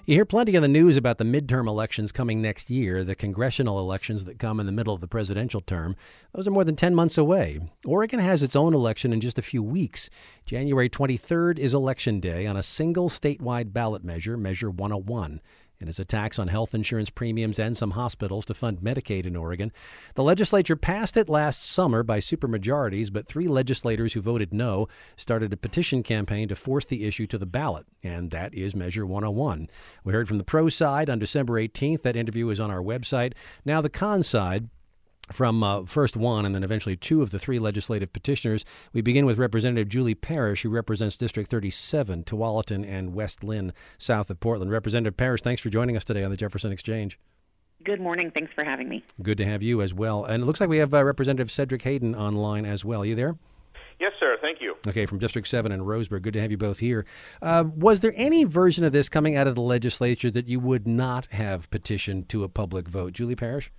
You hear plenty in the news about the midterm elections coming next year, the congressional elections that come in the middle of the presidential term. Those are more than 10 months away. Oregon has its own election in just a few weeks. January 23rd is Election Day on a single statewide ballot measure, Measure 101. And it's a tax on health insurance premiums and some hospitals to fund Medicaid in Oregon. The legislature passed it last summer by supermajorities, but 3 legislators who voted no started a petition campaign to force the issue to the ballot, and that is Measure 101. We heard from the pro side on December 18th. That interview is on our website. Now the con side. From first one and then eventually 2 of the 3 legislative petitioners. We begin with Representative Julie Parrish, who represents District 37, Tualatin and West Lynn, south of Portland. Representative Parrish, thanks for joining us today on the Jefferson Exchange. Good morning. Thanks for having me. Good to have you as well. And it looks like we have Representative Cedric Hayden online as well. Are you there? Yes, sir. Thank you. Okay, from District 7 in Roseburg. Good to have you both here. Was there any version of this coming out of the legislature that you would not have petitioned to a public vote? Julie Parrish?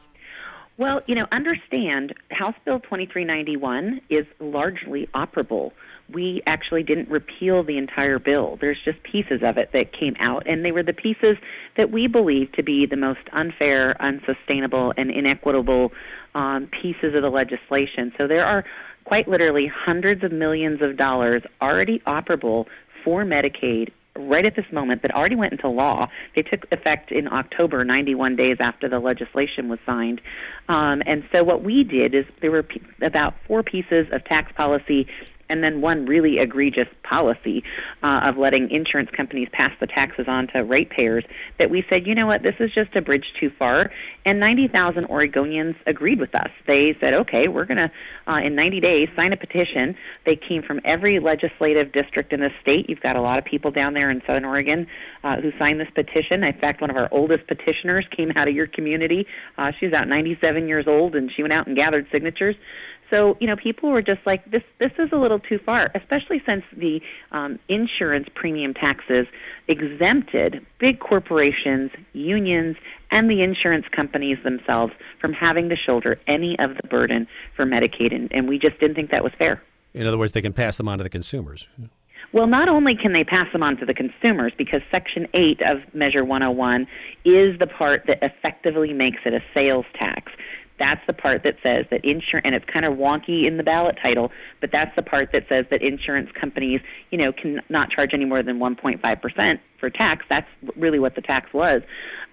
Well, understand House Bill 2391 is largely operable. We actually didn't repeal the entire bill. There's just pieces of it that came out, and they were the pieces that we believe to be the most unfair, unsustainable, and inequitable pieces of the legislation. So there are quite literally hundreds of millions of dollars already operable for Medicaid right at this moment that already went into law. They took effect in October, 91 days after the legislation was signed. And so what we did is there were about 4 pieces of tax policy and then one really egregious policy of letting insurance companies pass the taxes on to ratepayers that we said, you know what, this is just a bridge too far. And 90,000 Oregonians agreed with us. They said, okay, we're going to, in 90 days, sign a petition. They came from every legislative district in the state. You've got a lot of people down there in Southern Oregon who signed this petition. In fact, one of our oldest petitioners came out of your community. She was about 97 years old, and she went out and gathered signatures. So, people were just like, this is a little too far, especially since the insurance premium taxes exempted big corporations, unions, and the insurance companies themselves from having to shoulder any of the burden for Medicaid, and we just didn't think that was fair. In other words, they can pass them on to the consumers. Well, not only can they pass them on to the consumers, because Section 8 of Measure 101 is the part that effectively makes it a sales tax. That's the part that says that and it's kind of wonky in the ballot title, but that's the part that says that insurance companies, can not charge any more than 1.5% for tax. That's really what the tax was.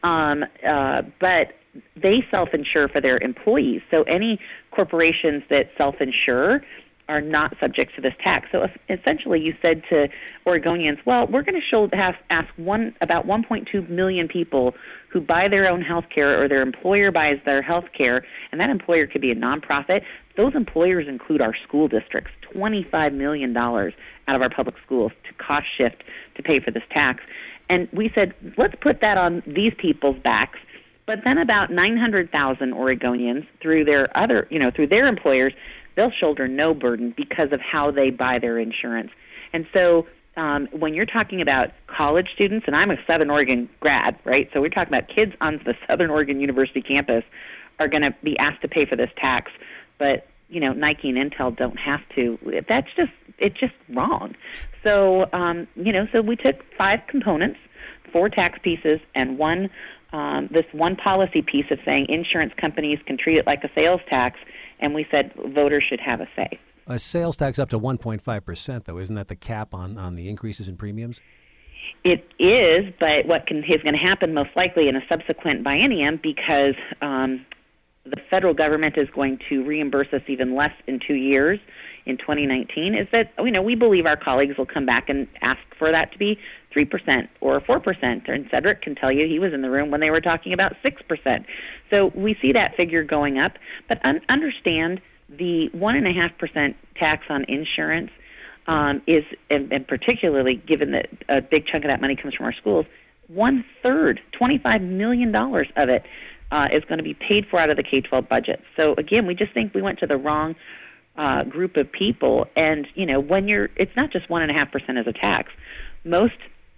But they self-insure for their employees. So any corporations that self-insure are not subject to this tax. So essentially you said to Oregonians, well, we're going to ask about 1.2 million people who buy their own health care or their employer buys their health care, and that employer could be a nonprofit. Those employers include our school districts, $25 million out of our public schools to cost shift to pay for this tax. And we said, let's put that on these people's backs. But then about 900,000 Oregonians through their employers, they'll shoulder no burden because of how they buy their insurance. And so when you're talking about college students, and I'm a Southern Oregon grad, right? So we're talking about kids on the Southern Oregon University campus are going to be asked to pay for this tax, but Nike and Intel don't have to. It's just wrong. So so we took 5 components, 4 tax pieces, and this one policy piece of saying insurance companies can treat it like a sales tax, and we said voters should have a say. A sales tax up to 1.5%, though, isn't that the cap on the increases in premiums? It is, but what is going to happen most likely in a subsequent biennium, because the federal government is going to reimburse us even less in 2 years, in 2019, is that we believe our colleagues will come back and ask for that to be 3% or 4%. And Cedric can tell you he was in the room when they were talking about 6%. So we see that figure going up. But understand the 1.5% tax on insurance is, and particularly given that a big chunk of that money comes from our schools, 1/3, $25 million of it is going to be paid for out of the K-12 budget. So again, we just think we went to the wrong group of people. And it's not just 1.5% as a tax. Most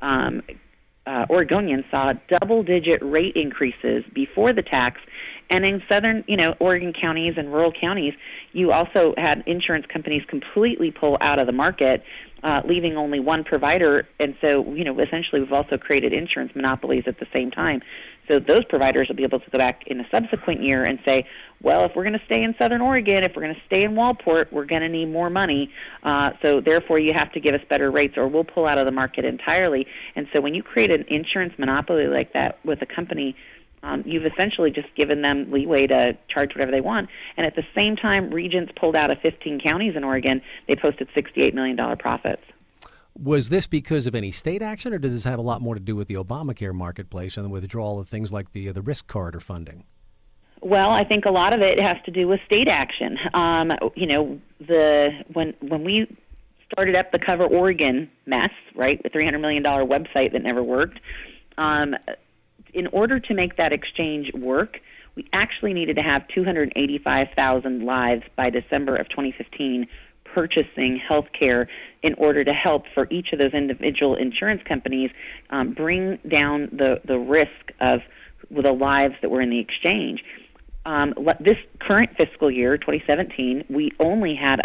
Oregonians saw double-digit rate increases before the tax, and in southern, Oregon counties and rural counties, you also had insurance companies completely pull out of the market leaving only one provider. And so, essentially we've also created insurance monopolies at the same time. So those providers will be able to go back in a subsequent year and say, well, if we're going to stay in Southern Oregon, if we're going to stay in Walport, we're going to need more money. So therefore you have to give us better rates or we'll pull out of the market entirely. And so when you create an insurance monopoly like that with a company, you've essentially just given them leeway to charge whatever they want. And at the same time, Regents pulled out of 15 counties in Oregon. They posted $68 million profits. Was this because of any state action, or does this have a lot more to do with the Obamacare marketplace and the withdrawal of things like the risk corridor funding? Well, I think a lot of it has to do with state action. When we started up the Cover Oregon mess, right, the $300 million website that never worked, in order to make that exchange work, we actually needed to have 285,000 lives by December of 2015 purchasing health care in order to help for each of those individual insurance companies bring down the risk of the lives that were in the exchange. This current fiscal year, 2017, we only had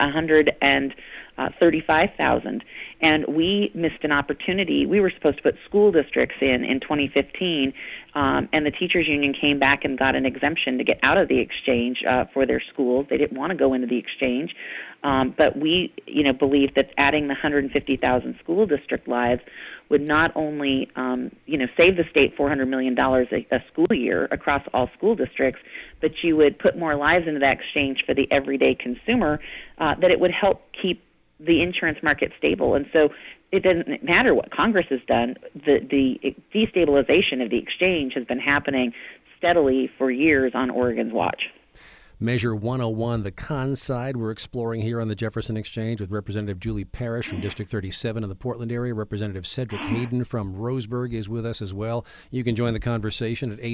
135,000, and we missed an opportunity. We were supposed to put school districts in 2015, and the teachers union came back and got an exemption to get out of the exchange for their schools. They didn't want to go into the exchange, but we, believe that adding the 150,000 school district lives would not only, save the state $400 million a school year across all school districts, but you would put more lives into that exchange for the everyday consumer, that it would help keep the insurance market stable. And so it doesn't matter what Congress has done. The destabilization of the exchange has been happening steadily for years on Oregon's watch. Measure 101, the con side, we're exploring here on the Jefferson Exchange with Representative Julie Parrish from District 37 in the Portland area. Representative Cedric Hayden from Roseburg is with us as well. You can join the conversation at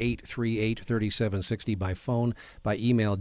800-838-3760 by phone, by email,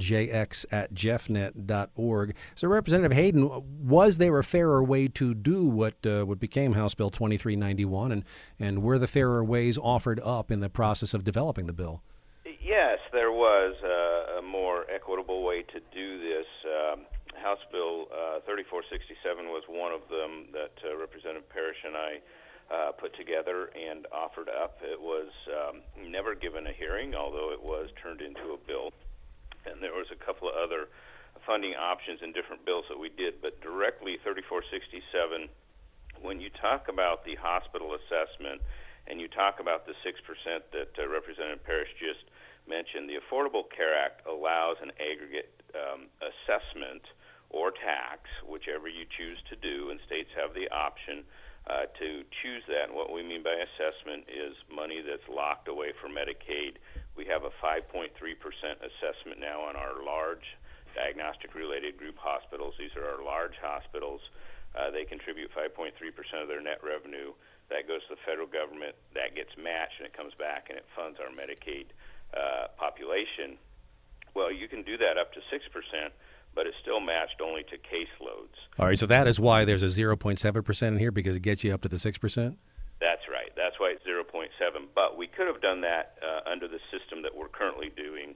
jx@jeffnet.org. So, Representative Hayden, was there a fairer way to do what became House Bill 2391, and were the fairer ways offered up in the process of developing the bill? Yes, there was a more equitable way to do this. House Bill 3467 was one of them that Representative Parrish and I put together and offered up. It was never given a hearing, although it was turned into a bill. And there was a couple of other funding options in different bills that we did. But directly 3467, when you talk about the hospital assessment and you talk about the 6% that Representative Parrish just mentioned, the Affordable Care Act allows an aggregate assessment or tax, whichever you choose to do, and states have the option to choose that. And what we mean by assessment is money that's locked away for Medicaid. We have a 5.3% assessment now on our large diagnostic-related group hospitals. These are our large hospitals. They contribute 5.3% of their net revenue. That goes to the federal government. That gets matched, and it comes back, and it funds our Medicaid population. Well, you can do that up to 6%, but it's still matched only to caseloads. All right, so that is why there's a 0.7% in here, because it gets you up to the 6%? That's right. That's why it's 0.7. But we could have done that under the system that we're currently doing.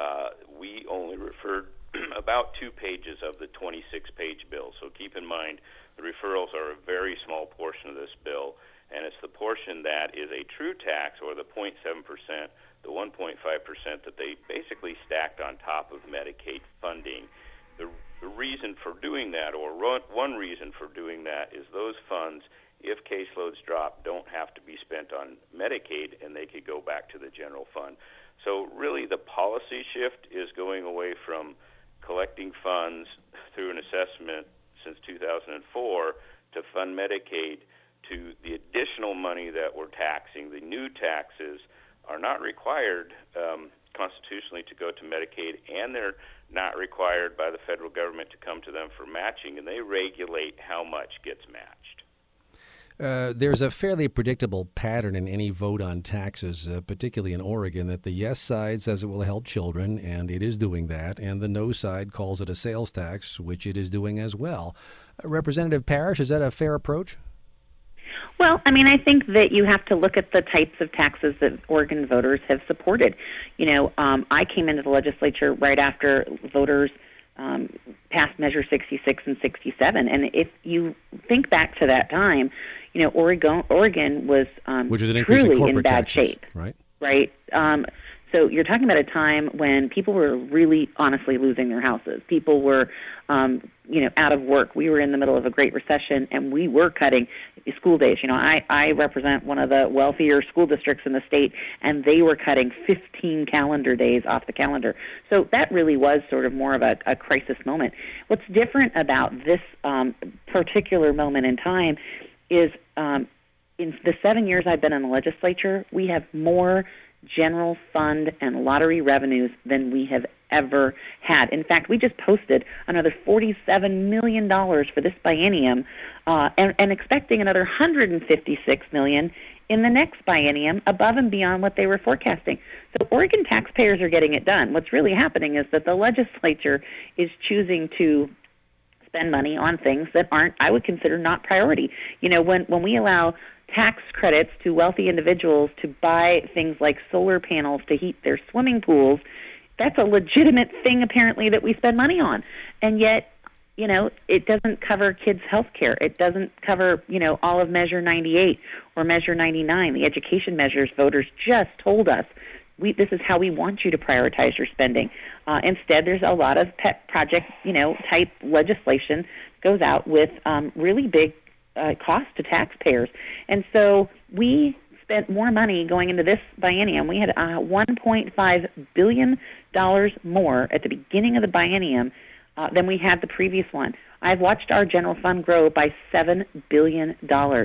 We only referred about 2 pages of the 26-page bill. So keep in mind, the referrals are a very small portion of this bill, and it's the portion that is a true tax, or the 0.7%, the 1.5% that they basically stacked on top of Medicaid funding. The reason for doing that, or one reason for doing that, is those funds, if caseloads drop, don't have to be spent on Medicaid, and they could go back to the general fund. So really the policy shift is going away from collecting funds through an assessment since 2004 to fund Medicaid, to the additional money that we're taxing. The new taxes are not required constitutionally to go to Medicaid, and they're not required by the federal government to come to them for matching, and they regulate how much gets matched. There's a fairly predictable pattern in any vote on taxes, particularly in Oregon, that the yes side says it will help children, and it is doing that, and the no side calls it a sales tax, which it is doing as well. Representative Parrish, is that a fair approach? Well, I think that you have to look at the types of taxes that Oregon voters have supported. I came into the legislature right after voters passed Measure 66 and 67. And if you think back to that time, Oregon was which was an increase truly in corporate in bad taxes, shape. Right. So you're talking about a time when people were really honestly losing their houses. People were, out of work. We were in the middle of a Great Recession, and we were cutting school days. I represent one of the wealthier school districts in the state, and they were cutting 15 calendar days off the calendar. So that really was sort of more of a crisis moment. What's different about this particular moment in time is in the 7 years I've been in the legislature, we have more general fund and lottery revenues than we have ever had. In fact, we just posted another $47 million for this biennium and expecting another $156 million in the next biennium above and beyond what they were forecasting. So Oregon taxpayers are getting it done. What's really happening is that the legislature is choosing to spend money on things that aren't, I would consider, not priority. When we allow tax credits to wealthy individuals to buy things like solar panels to heat their swimming pools, that's a legitimate thing apparently that we spend money on. And yet, it doesn't cover kids' health care. It doesn't cover, all of Measure 98 or Measure 99, the education measures voters just told us. This is how we want you to prioritize your spending. Instead, there's a lot of pet project, type legislation goes out with really big cost to taxpayers. And so we spent more money going into this biennium. We had $1.5 billion more at the beginning of the biennium than we had the previous one. I've watched our general fund grow by $7 billion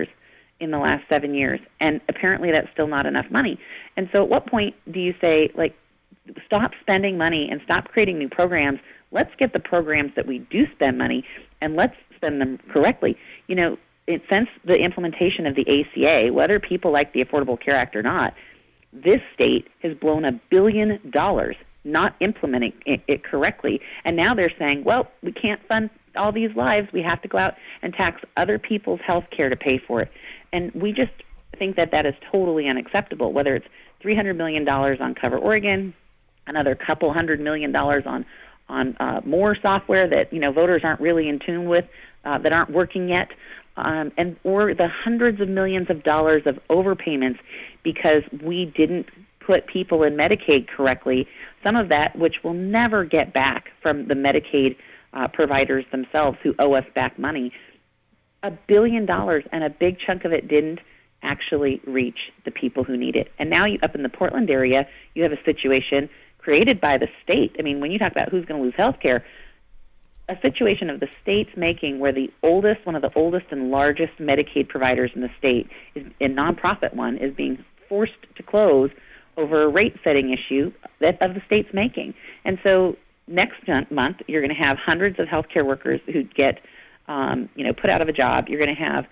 in the last 7 years, and apparently that's still not enough money. And so at what point do you say, stop spending money and stop creating new programs? Let's get the programs that we do spend money, and let's spend them correctly. Since the implementation of the ACA, whether people like the Affordable Care Act or not, this state has blown $1 billion not implementing it correctly. And now they're saying, well, we can't fund all these lives. We have to go out and tax other people's health care to pay for it. And we just think that is totally unacceptable, whether it's $300 million on Cover Oregon, another couple $100 million on more software that, voters aren't really in tune with, that aren't working yet, or the hundreds of millions of dollars of overpayments because we didn't put people in Medicaid correctly, some of that which we'll never get back from the Medicaid providers themselves who owe us back money. $1 billion, and a big chunk of it didn't actually reach the people who need it. And now up in the Portland area, you have a situation created by the state. I mean, when you talk about who's going to lose health care, a situation of the state's making where one of the oldest and largest Medicaid providers in the state, is a nonprofit one, is being forced to close over a rate-setting issue of the state's making. And so next month, you're going to have hundreds of healthcare workers who get, put out of a job. You're going to have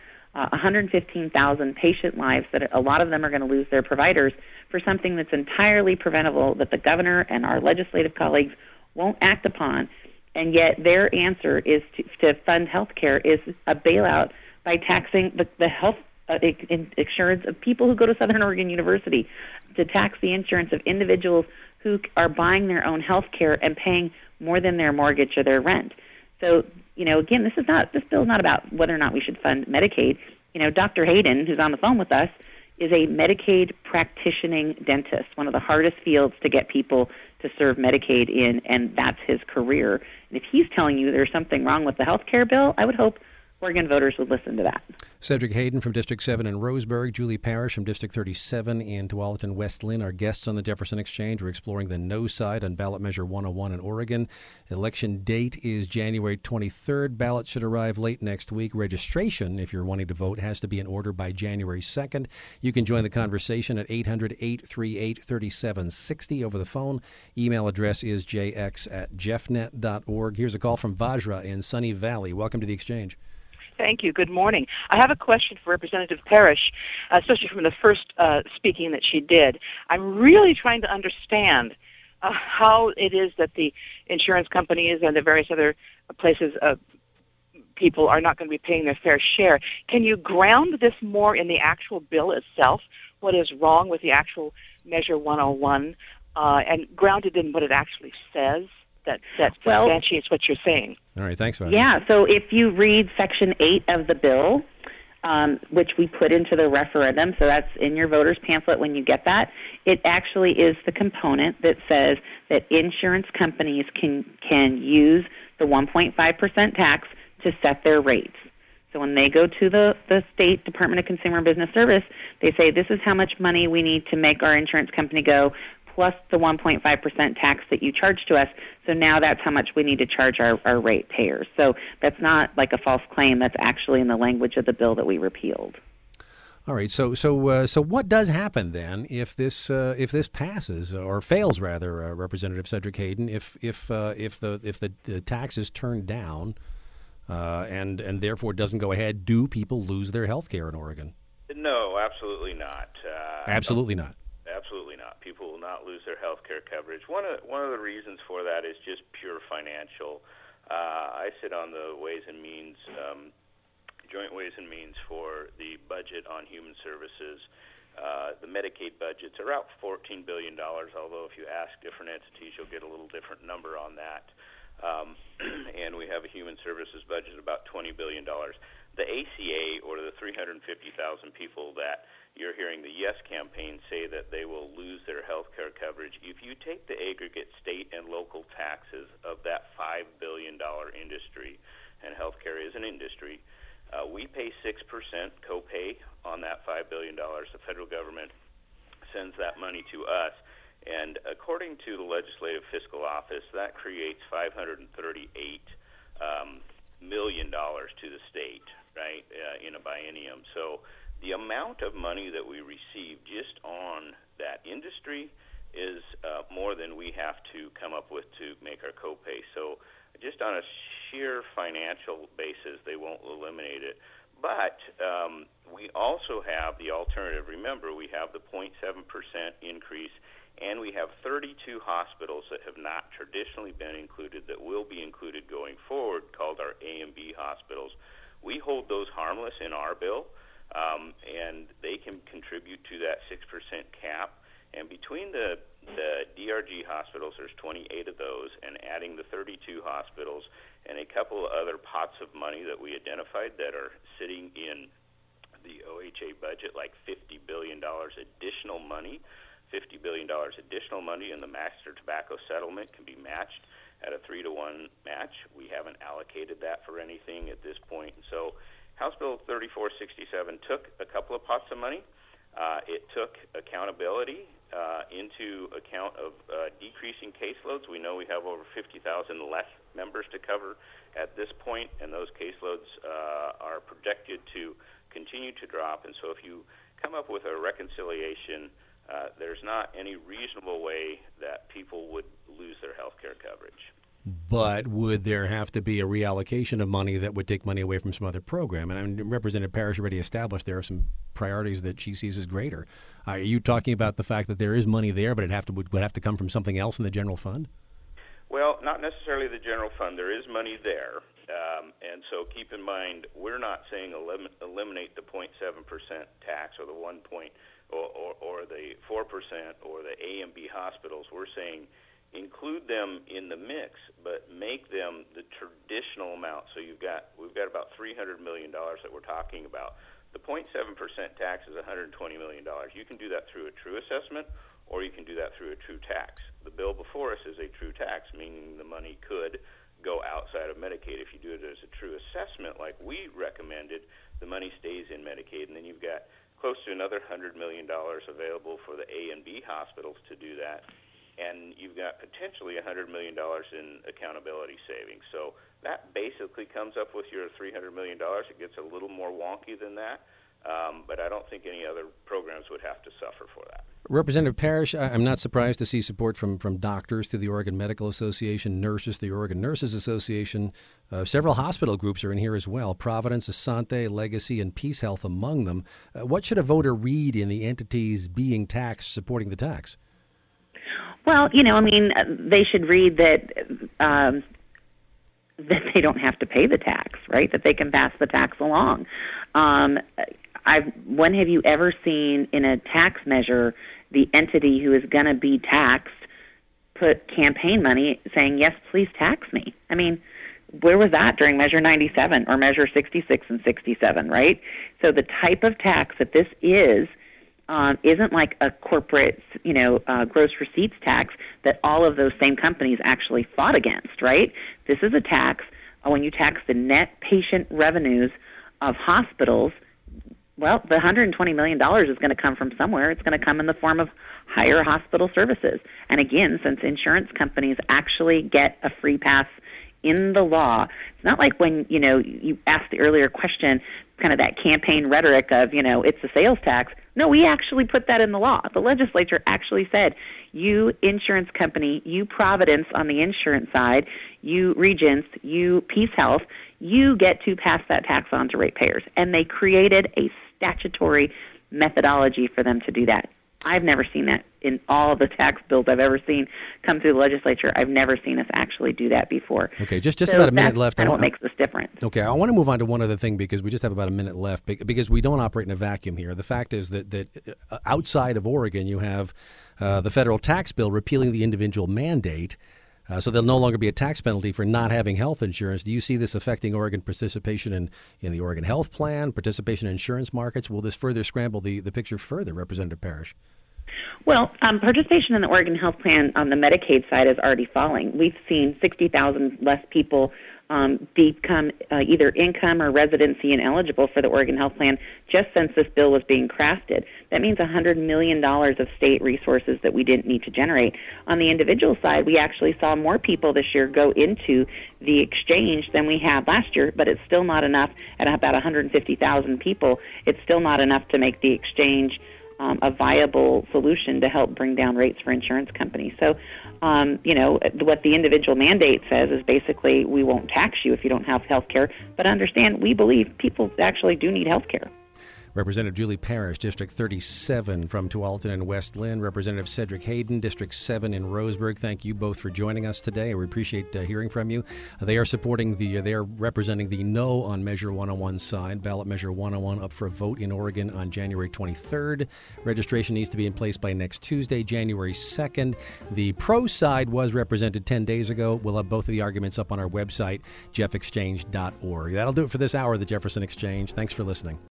115,000 patient lives that a lot of them are going to lose their providers for something that's entirely preventable that the governor and our legislative colleagues won't act upon. And yet their answer is to fund health care is a bailout by taxing the health insurance of people who go to Southern Oregon University, to tax the insurance of individuals who are buying their own health care and paying more than their mortgage or their rent. So, again, this bill is not about whether or not we should fund Medicaid. Dr. Hayden, who's on the phone with us, is a Medicaid practicing dentist, one of the hardest fields to get people to serve Medicaid in, and that's his career. And if he's telling you there's something wrong with the health care bill, I would hope Oregon voters would listen to that. Cedric Hayden from District 7 in Roseburg, Julie Parrish from District 37 in Tualatin West Lynn, our guests on the Jefferson Exchange. We're exploring the no side on ballot measure 101 in Oregon. Election date is January 23rd. Ballots should arrive late next week. Registration, if you're wanting to vote, has to be in order by January 2nd. You can join the conversation at 800-838-3760 over the phone. Email address is jx@jeffnet.org. Here's a call from Vajra in Sunny Valley. Welcome to the Exchange. Thank you. Good morning. I have a question for Representative Parrish, especially from the first speaking that she did. I'm really trying to understand how it is that the insurance companies and the various other places people are not going to be paying their fair share. Can you ground this more in the actual bill itself? What is wrong with the actual Measure 101 and ground it in what it actually says? that substantiates what you're saying. All right, thanks, Vanya. Yeah, so if you read Section 8 of the bill, which we put into the referendum, so that's in your voter's pamphlet when you get that, it actually is the component that says that insurance companies can use the 1.5% tax to set their rates. So when they go to the State Department of Consumer and Business Service, they say this is how much money we need to make our insurance company go, plus the 1.5% tax that you charge to us. So now that's how much we need to charge our rate payers. So that's not like a false claim. That's actually in the language of the bill that we repealed. All right. So what does happen then if this passes or fails, rather, Representative Cedric Hayden? If the tax is turned down and therefore doesn't go ahead, do people lose their health care in Oregon? No, absolutely not. Absolutely not. Absolutely not. People will not lose their health care coverage. One of the reasons for that is just pure financial. I sit on the Ways and Means, Joint Ways and Means for the budget on human services. The Medicaid budgets are about $14 billion, although if you ask different entities, you'll get a little different number on that. And we have a human services budget of about $20 billion. The ACA, or the 350,000 people that you're hearing the Yes campaign say that they will lose their health care coverage, if you take the aggregate state and local taxes of that $5 billion industry, and healthcare is an industry, we pay 6% copay on that $5 billion. The federal government sends that money to us. And according to the Legislative Fiscal Office, that creates $538 million to the state, right, in a biennium. So the amount of money that we receive just on that industry is more than we have to come up with to make our copay. So just on a sheer financial basis, they won't eliminate it. But we also have the alternative. Remember, we have the 0.7% increase, and we have 32 hospitals that have not traditionally been included that will be included going forward, called our A and B hospitals. We hold those harmless in our bill, and they can contribute to that 6% cap. And between the DRG hospitals, there's 28 of those, and adding the 32 hospitals and a couple of other pots of money that we identified that are sitting in the OHA budget, like $50 billion additional money. $50 billion additional money in the Master Tobacco Settlement can be matched at a 3-to-1 match. We haven't allocated that for anything at this point. So House Bill 3467 took a couple of pots of money. It took accountability into account of decreasing caseloads. We know we have over 50,000 less members to cover at this point, and those caseloads are projected to continue to drop. And so if you come up with a reconciliation, there's not any reasonable way that people would lose their health care coverage. But would there have to be a reallocation of money that would take money away from some other program? And Representative Parrish already established there are some priorities that she sees as greater. Are you talking about the fact that there is money there, but it would have to come from something else in the general fund? Well, not necessarily the general fund. There is money there. And so keep in mind, we're not saying eliminate the 0.7% tax or the 1 point or the 4% or the A and B hospitals. We're saying include them in the mix, but make them the traditional amount. So we've got about $300 million that we're talking about. The 0.7% tax is $120 million. You can do that through a true assessment, or you can do that through a true tax. The bill before us is a true tax, meaning the money could go outside of Medicaid. If you do it as a true assessment, like we recommended, the money stays in Medicaid, and then you've got close to another $100 million available for the A and B hospitals to do that. And you've got potentially $100 million in accountability savings. So that basically comes up with your $300 million. It gets a little more wonky than that, but I don't think any other programs would have to suffer for that. Representative Parrish, I'm not surprised to see support from doctors through the Oregon Medical Association, nurses, the Oregon Nurses Association. Several hospital groups are in here as well, Providence, Asante, Legacy, and Peace Health among them. What should a voter read in the entities being taxed supporting the tax? Well, they should read that they don't have to pay the tax, right? That they can pass the tax along. When have you ever seen in a tax measure the entity who is going to be taxed put campaign money saying, yes, please tax me. I mean, where was that during Measure 97 or Measure 66 and 67, right? So the type of tax that this isn't like a corporate, gross receipts tax that all of those same companies actually fought against, right? This is a tax when you tax the net patient revenues of hospitals. Well, the $120 million is going to come from somewhere. It's going to come in the form of higher hospital services. And again, since insurance companies actually get a free pass in the law, it's not like when, you asked the earlier question, kind of that campaign rhetoric of, it's a sales tax. No, we actually put that in the law. The legislature actually said, you insurance company, you Providence on the insurance side, you Regents, you Peace Health, you get to pass that tax on to ratepayers. And they created a statutory methodology for them to do that. I've never seen that in all of the tax bills I've ever seen come through the legislature. I've never seen us actually do that before. Okay, just about a minute left. That's what makes this different. Okay, I want to move on to one other thing because we just have about a minute left because we don't operate in a vacuum here. The fact is that outside of Oregon, you have the federal tax bill repealing the individual mandate. So there'll no longer be a tax penalty for not having health insurance. Do you see this affecting Oregon participation in the Oregon Health Plan, participation in insurance markets? Will this further scramble the picture further, Representative Parrish? Well, participation in the Oregon Health Plan on the Medicaid side is already falling. We've seen 60,000 less people become either income or residency ineligible for the Oregon Health Plan just since this bill was being crafted. That means $100 million of state resources that we didn't need to generate. On the individual side, we actually saw more people this year go into the exchange than we had last year, but it's still not enough. At about 150,000 people, it's still not enough to make the exchange a viable solution to help bring down rates for insurance companies. So, what the individual mandate says is basically we won't tax you if you don't have health care, but understand we believe people actually do need health care. Representative Julie Parrish, District 37 from Tualatin and West Lynn. Representative Cedric Hayden, District 7 in Roseburg. Thank you both for joining us today. We appreciate hearing from you. They are supporting they are representing the no on Measure 101 side. Ballot Measure 101 up for a vote in Oregon on January 23rd. Registration needs to be in place by next Tuesday, January 2nd. The pro side was represented 10 days ago. We'll have both of the arguments up on our website, jeffexchange.org. That'll do it for this hour of the Jefferson Exchange. Thanks for listening.